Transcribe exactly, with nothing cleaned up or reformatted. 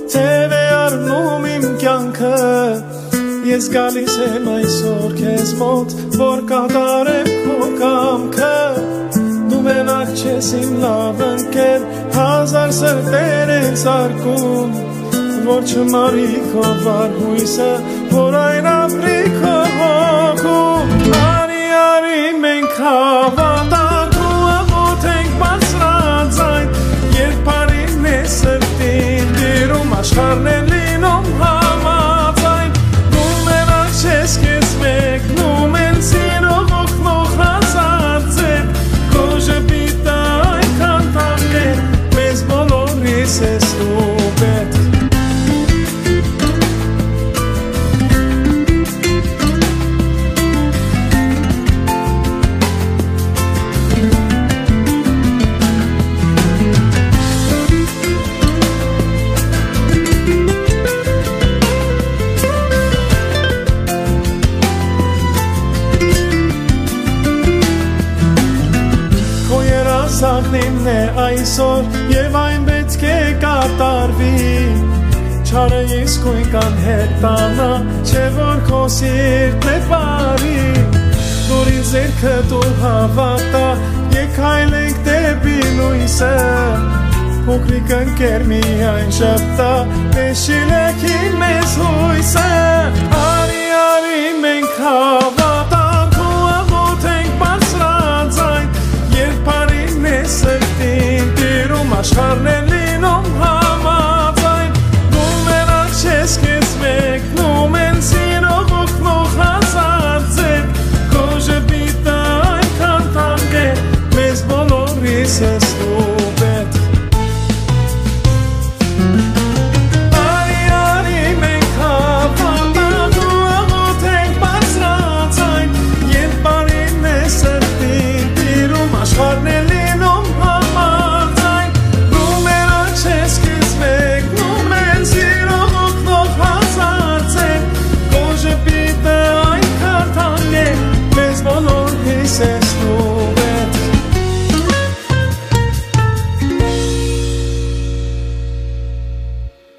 Տև է արնում իմ կյանքը Ես գալիս եմ այսօր քեզ մոտ Որ կատարեմ քո կամքը Դու մենակ չես իմ լավ ընկեր Հազար սրտեր են սարկում Որ չմարի քո վար հույսը Որ այն ապրի քո հոգում Արի, արի մենք հավատակ ու աղոթենք բարձրաձայն Երբ արին է սրտին դիրում աշխարհն է լինում համաձայն Դու մենակ չես քեզ մեկնում են սիրող օգնող հազար ձեր Քո ժպիտը այնքան թանկ է մեզ բոլորիս ես դու պետք Սաղնիմն է այսօր և այն պետք է կատարվի Չարը իսկույն կանհետ տանա, չէ որ քո սիրտն է բարի Դուր ինձ ձեռքը դու հավատա, եկ հայլենք դեպի լույսը Փոքրիկ ընկեր միայն շպտա, տեսիլեք իմ մեզ հույսը Արի, արի մենք հավատանք ու աղոթենք բարձրաձայն Երբ արին է սրտին տիրում աշխարհն է լինում համաձայն Դու մենակ չես քեզ մեկնում են սիրող օգնող հազար ձեր Քո ժպիտը այնքան թանկ է մեզ բոլորիս ես դու